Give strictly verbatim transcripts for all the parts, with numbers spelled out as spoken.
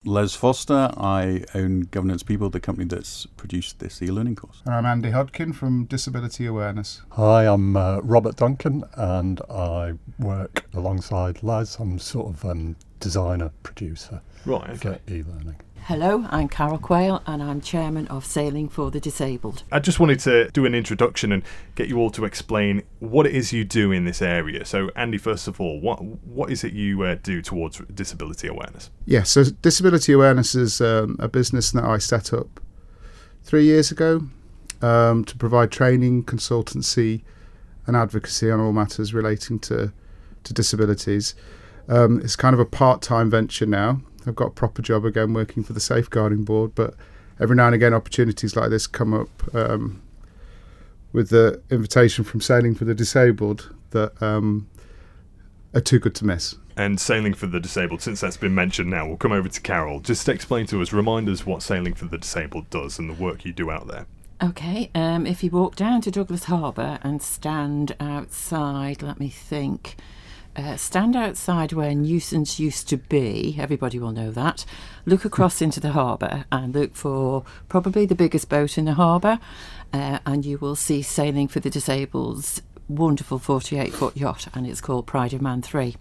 Les Foster. I own Governance People, the company that's produced this e-learning course. And I'm Andy Hodkin from Disability Awareness. Hi, I'm uh, Robert Duncan, and I work alongside Les. I'm sort of um, designer, producer right, okay. for e-learning. Hello, I'm Carol Quayle and I'm chairman of Sailing for the Disabled. I just wanted to do an introduction and get you all to explain what it is you do in this area. So, Andy, first of all, what what is it you uh, do towards disability awareness? Yeah, so Disability Awareness is um, a business that I set up three years ago um, to provide training, consultancy and advocacy on all matters relating to, to disabilities. Um, it's kind of a part-time venture now. I've got a proper job again working for the Safeguarding Board, but every now and again opportunities like this come up um, with the invitation from Sailing for the Disabled that um, are too good to miss. And Sailing for the Disabled, since that's been mentioned now, we'll come over to Carol. Just explain to us, remind us what Sailing for the Disabled does and the work you do out there. Okay, um, if you walk down to Douglas Harbour and stand outside, let me think... Uh, stand outside where Nuisance used to be, everybody will know that. Look across into the harbour and look for probably the biggest boat in the harbour, uh, and you will see Sailing for the Disabled's wonderful forty-eight foot yacht, and it's called Pride of Man three.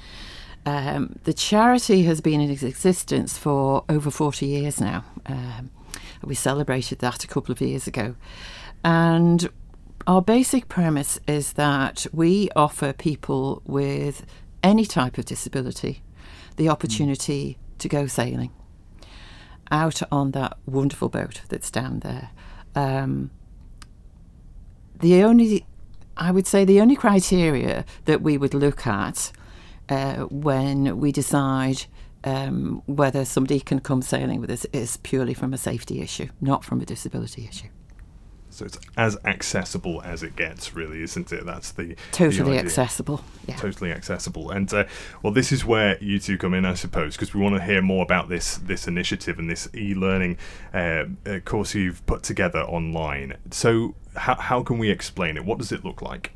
Um, the charity has been in existence for over forty years now. Um, we celebrated that a couple of years ago. And our basic premise is that we offer people with any type of disability the opportunity mm. to go sailing out on that wonderful boat that's down there. Um, the only, I would say the only criteria that we would look at uh, when we decide um, whether somebody can come sailing with us is purely from a safety issue, not from a disability issue. So it's as accessible as it gets, really, isn't it? That's the totally the accessible. Yeah. Totally accessible. And uh, well, this is where you two come in, I suppose, because we want to hear more about this this initiative and this e-learning uh, uh, course you've put together online. So how how can we explain it? What does it look like?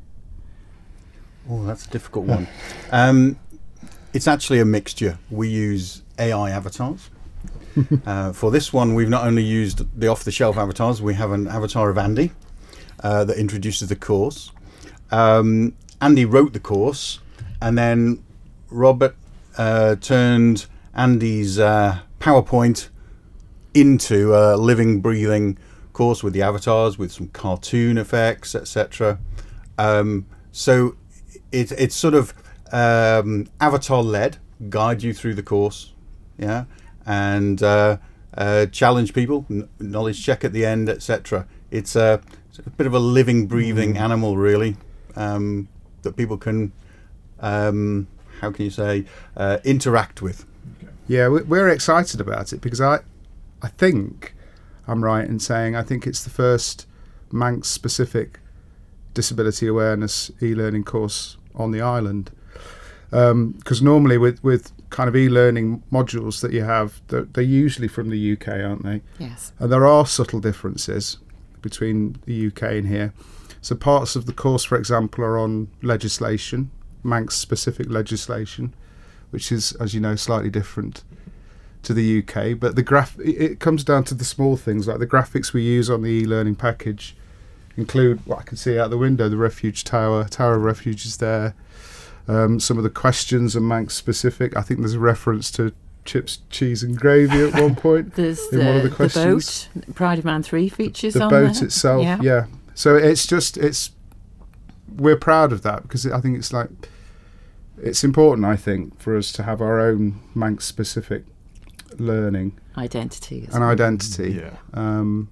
Oh, that's a difficult one. Um, it's actually a mixture. We use A I avatars. uh, for this one, we've not only used the off-the-shelf avatars, we have an avatar of Andy uh, that introduces the course. Um, Andy wrote the course, and then Robert uh, turned Andy's uh, PowerPoint into a living, breathing course with the avatars, with some cartoon effects, et cetera. Um, so it, it's sort of um, avatar-led, guide you through the course, yeah. and uh, uh, challenge people, n- knowledge check at the end, et cetera. It's a, it's a bit of a living, breathing mm. animal, really, um, that people can, um, how can you say, uh, interact with. Okay. Yeah, we're excited about it because I, I think I'm right in saying I think it's the first Manx-specific disability awareness e-learning course on the island. Because um, normally with, with kind of e-learning modules that you have, they're, they're usually from the U K, aren't they? Yes. And there are subtle differences between the U K and here. So parts of the course, for example, are on legislation, Manx-specific legislation, which is, as you know, slightly different to the U K. But the graph, it comes down to the small things, like the graphics we use on the e-learning package include what I can see out the window, the refuge tower, Tower of Refuge is there. Um, some of the questions are Manx specific. I think there's a reference to chips, cheese and gravy at one point. There's in the, one of the questions. the boat, Pride of Man three features the on boat there. itself, yeah. yeah. So it's just, it's, we're proud of that because I think it's like, it's important, I think, for us to have our own Manx specific learning. Identity. And identity. Yeah. Um,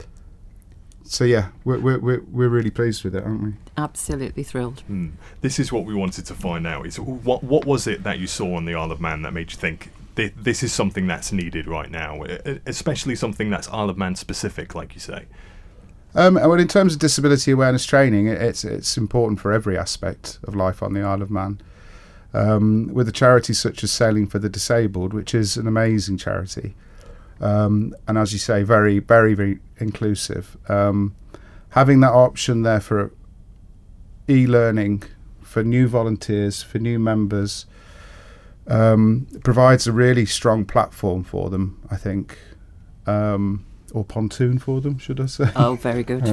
So yeah, we're we're we're really pleased with it, aren't we? Absolutely thrilled. Mm. This is what we wanted to find out. Is what what was it that you saw on the Isle of Man that made you think th- this is something that's needed right now, especially something that's Isle of Man specific, like you say? Um, well, in terms of disability awareness training, it's it's important for every aspect of life on the Isle of Man. Um, with a charity such as Sailing for the Disabled, which is an amazing charity. Um, and as you say, very, very, very inclusive. Um, having that option there for e-learning, for new volunteers, for new members, um, provides a really strong platform for them, I think, um, or pontoon for them, should I say? Oh, very good.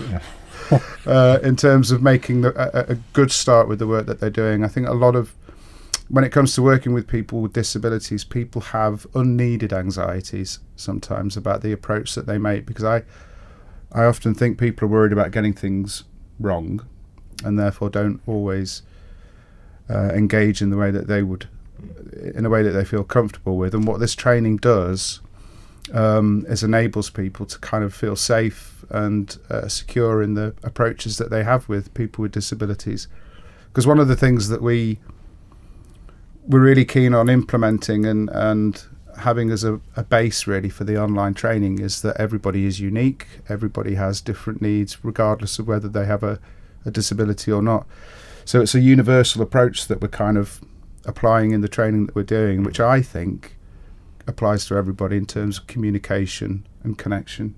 uh, in terms of making the, a, a good start with the work that they're doing. I think a lot of, when it comes to working with people with disabilities, people have unneeded anxieties sometimes about the approach that they make, because I, I often think people are worried about getting things wrong and therefore don't always uh, engage in the way that they would, in a way that they feel comfortable with. And what this training does um, is enables people to kind of feel safe and uh, secure in the approaches that they have with people with disabilities. Because one of the things that we we're really keen on implementing and, and having as a, a base really for the online training is that everybody is unique, everybody has different needs regardless of whether they have a, a disability or not. So it's a universal approach that we're kind of applying in the training that we're doing, which I think applies to everybody in terms of communication and connection.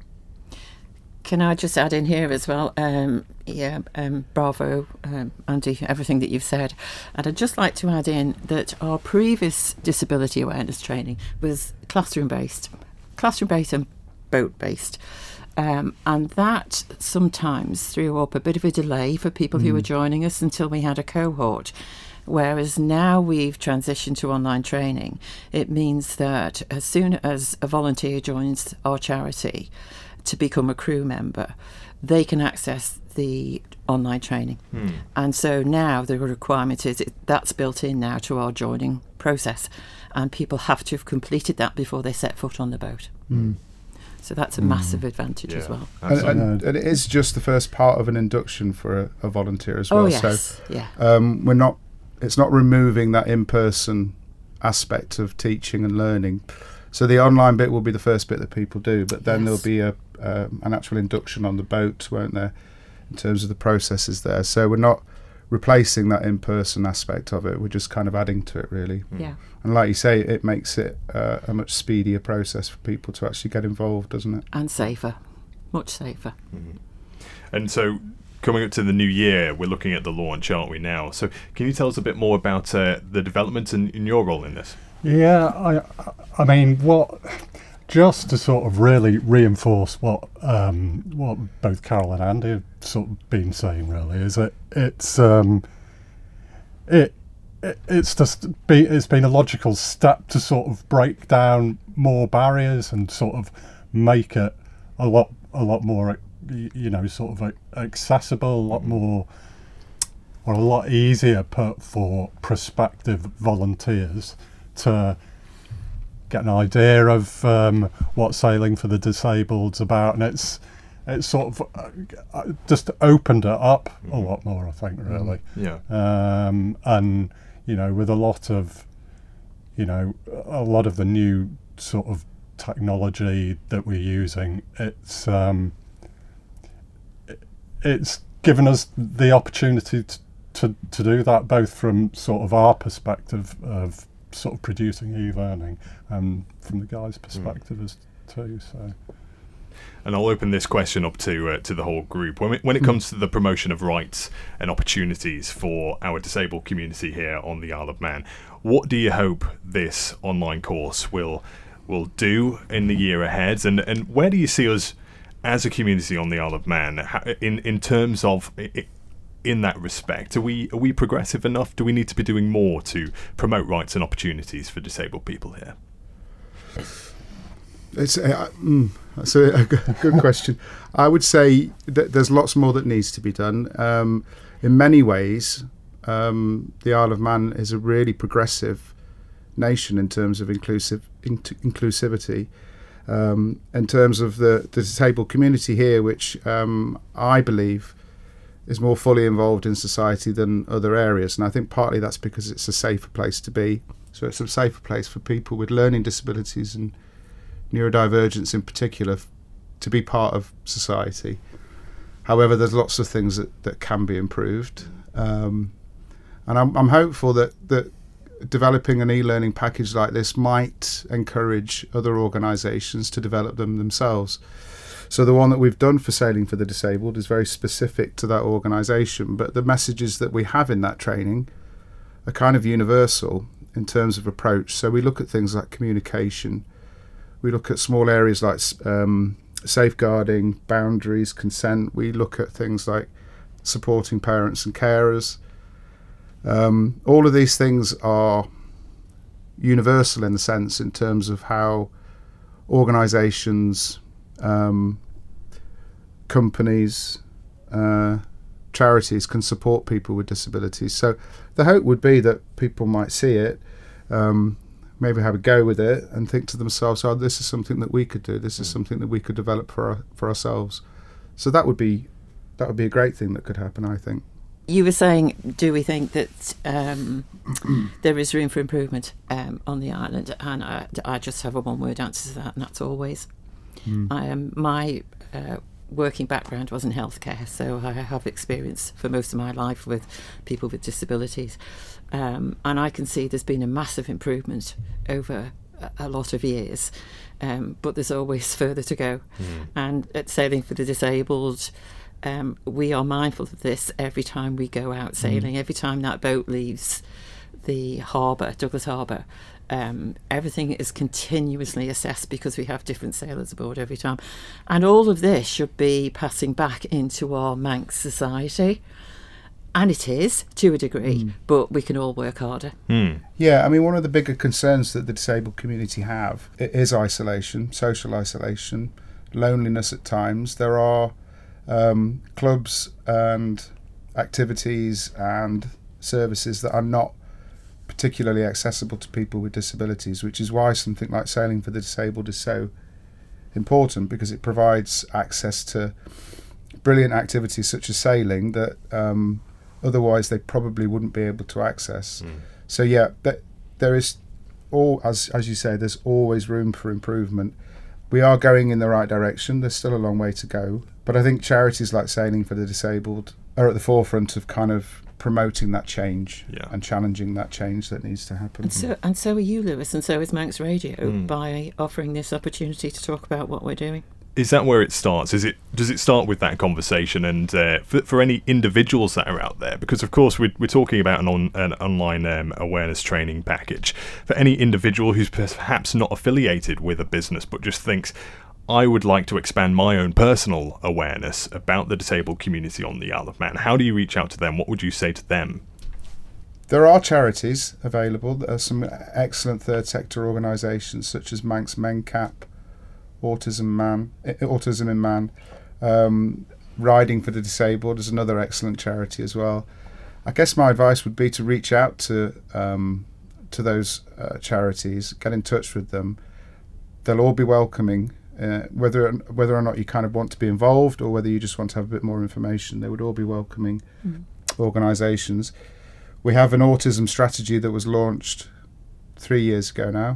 Can I just add in here as well? Um, yeah, um, bravo, um, Andy, everything that you've said. And I'd just like to add in that our previous disability awareness training was classroom-based, classroom-based and boat-based. Um, and that sometimes threw up a bit of a delay for people mm. who were joining us until we had a cohort. Whereas now we've transitioned to online training, it means that as soon as a volunteer joins our charity to become a crew member, they can access the online training. Hmm. And so now the requirement is it, that's built in now to our joining process, and people have to have completed that before they set foot on the boat. Hmm. So that's a mm. massive advantage yeah, as well. And, and, and it is just the first part of an induction for a, a volunteer as well. Oh, yes. So yeah. um, we're not, it's not removing that in-person aspect of teaching and learning. So the online bit will be the first bit that people do, but then yes. there'll be a um, an actual induction on the boat, won't there, in terms of the processes there. So we're not replacing that in-person aspect of it, we're just kind of adding to it, really. Yeah. And like you say, it makes it uh, a much speedier process for people to actually get involved, doesn't it? And safer, much safer. Mm-hmm. And so coming up to the new year, we're looking at the launch, aren't we, now? So can you tell us a bit more about uh, the development and, and your role in this? Yeah, I, I mean, what just to sort of really reinforce what um, what both Carol and Andy have sort of been saying, really, is that it's um, it, it it's just be, it's been a logical step to sort of break down more barriers and sort of make it a lot a lot more, you know, sort of accessible, a lot more, or a lot easier put for prospective volunteers to get an idea of um, what Sailing for the Disabled's about, and it's it's sort of uh, just opened it up a lot more, I think, really. Yeah. Um, and you know, with a lot of, you know, a lot of the new sort of technology that we're using, it's um, it, it's given us the opportunity to, to to do that, both from sort of our perspective of sort of producing e-learning and from the guys' perspective mm. as too. So, and I'll open this question up to uh, to the whole group. When it, when it comes to the promotion of rights and opportunities for our disabled community here on the Isle of Man, what do you hope this online course will will do in the year ahead, and and where do you see us as a community on the Isle of Man in in terms of it, in that respect? Are we are we progressive enough? Do we need to be doing more to promote rights and opportunities for disabled people here? It's uh, mm, that's a, a good question. I would say that there's lots more that needs to be done. Um, in many ways, um, the Isle of Man is a really progressive nation in terms of inclusive in- inclusivity. Um, in terms of the, the disabled community here, which um, I believe is more fully involved in society than other areas, and I think partly that's because it's a safer place to be. So it's a safer place for people with learning disabilities and neurodivergence in particular f- to be part of society. However, there's lots of things that, that can be improved, um, and I'm, I'm hopeful that, that developing an e-learning package like this might encourage other organisations to develop them themselves. So the one that we've done for Sailing for the Disabled is very specific to that organisation, but the messages that we have in that training are kind of universal, in terms of approach. So we look at things like communication. We look at small areas like um, safeguarding, boundaries, consent. We look at things like supporting parents and carers. Um, all of these things are universal in the sense in terms of how organisations, um, companies, uh, charities can support people with disabilities. So the hope would be that people might see it, um, maybe have a go with it and think to themselves, oh, this is something that we could do, this is something that we could develop for our, for ourselves. So that would be that would be a great thing that could happen, I think. You were saying, do we think that um, there is room for improvement um, on the island? And I, I just have a one-word answer to that, and that's always. Mm. Um, my uh, working background was in healthcare, so I have experience for most of my life with people with disabilities. Um, and I can see there's been a massive improvement over a, a lot of years, um, but there's always further to go. Mm. And at Sailing for the Disabled, Um, we are mindful of this every time we go out sailing, mm. every time that boat leaves the harbour, Douglas Harbour. Um, everything is continuously assessed because we have different sailors aboard every time. And all of this should be passing back into our Manx society. And it is, to a degree, mm. but we can all work harder. Mm. Yeah, I mean, one of the bigger concerns that the disabled community have is isolation, social isolation, loneliness at times. There are Um, clubs and activities and services that are not particularly accessible to people with disabilities, which is why something like Sailing for the Disabled is so important, because it provides access to brilliant activities such as sailing that um, otherwise they probably wouldn't be able to access. Mm. So yeah, th- there is all, as as you say, there's always room for improvement. We are going in the right direction. There's still a long way to go. But I think charities like Sailing for the Disabled are at the forefront of kind of promoting that change yeah. and challenging that change that needs to happen. And so, and so are you, Lewis, and so is Manx Radio, mm. by offering this opportunity to talk about what we're doing. Is that where it starts? Is it does it start with that conversation? And uh, for, for any individuals that are out there, because of course we're, we're talking about an, on, an online um, awareness training package. For any individual who's perhaps not affiliated with a business but just thinks, I would like to expand my own personal awareness about the disabled community on the Isle of Man, how do you reach out to them? What would you say to them? There are charities available. There are some excellent third sector organisations such as Manx MenCap, Autism Man, Autism in Man, um, Riding for the Disabled is another excellent charity as well. I guess my advice would be to reach out to um, to those uh, charities, get in touch with them. They'll all be welcoming, uh, whether whether or not you kind of want to be involved or whether you just want to have a bit more information. They would all be welcoming mm. organisations. We have an autism strategy that was launched three years ago now,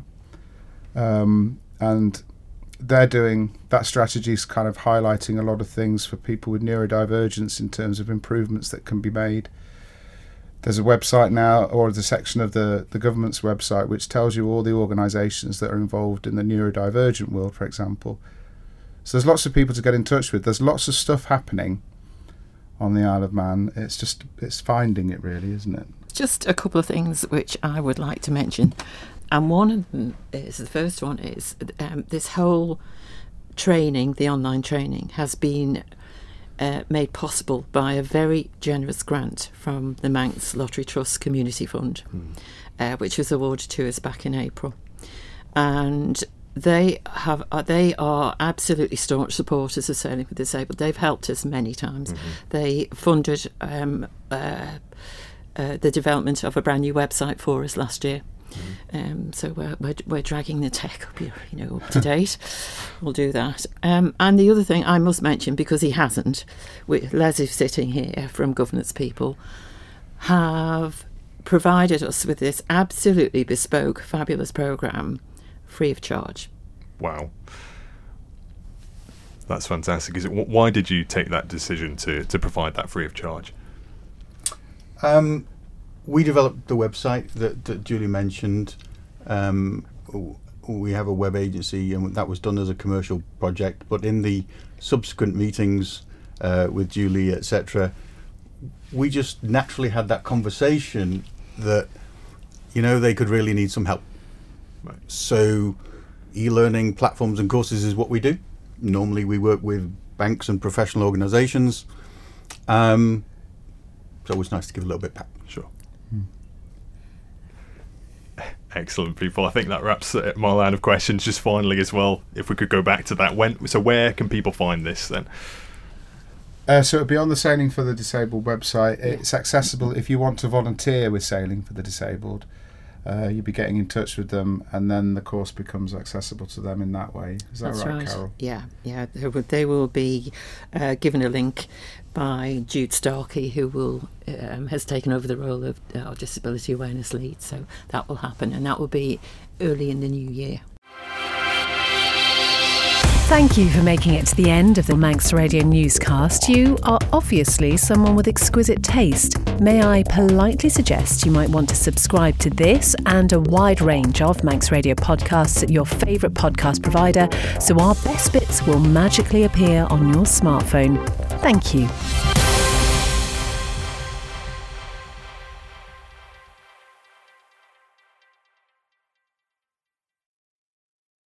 um, and they're doing that strategy is kind of highlighting a lot of things for people with neurodivergence in terms of improvements that can be made. There's a website now, or the section of the, the government's website, which tells you all the organisations that are involved in the neurodivergent world, for example. So there's lots of people to get in touch with. There's lots of stuff happening on the Isle of Man. It's just, it's finding it really, isn't it? Just a couple of things which I would like to mention. And one of them is, the first one is, um, this whole training, the online training, has been uh, made possible by a very generous grant from the Manx Lottery Trust Community Fund, mm. uh, which was awarded to us back in April. And they have uh, they are absolutely staunch supporters of Sailing for the Disabled. They've helped us many times. Mm-hmm. They funded um, uh, uh, the development of a brand new website for us last year. Um, so we're, we're we're dragging the tech up, you know, up to date. We'll do that. Um, and the other thing I must mention, because he hasn't, with Les is sitting here from Governance People, have provided us with this absolutely bespoke, fabulous programme, free of charge. Wow, that's fantastic. Is it? Why did you take that decision to to provide that free of charge? Um. We developed the website that, that Julie mentioned. Um, we have a web agency, and that was done as a commercial project. But in the subsequent meetings uh, with Julie, et cetera, we just naturally had that conversation that you know, they could really need some help. Right. So e-learning platforms and courses is what we do. Normally we work with banks and professional organisations. Um, it's always nice to give a little bit back. Sure. Excellent, people. I think that wraps uh, my line of questions. Just finally, as well, if we could go back to that, when so where can people find this then? Uh, so it'll be on the Sailing for the Disabled website. It's accessible if you want to volunteer with Sailing for the Disabled. Uh, you'll be getting in touch with them, and then the course becomes accessible to them in that way. Is that That's right, right. Carol? Yeah, yeah. They will, they will be uh, given a link by Jude Starkey, who will um, has taken over the role of our disability awareness lead. So that will happen, and that will be early in the new year. Thank you for making it to the end of the Manx Radio newscast. You are obviously someone with exquisite taste. May I politely suggest you might want to subscribe to this and a wide range of Manx Radio podcasts at your favourite podcast provider, so our best bits will magically appear on your smartphone. Thank you.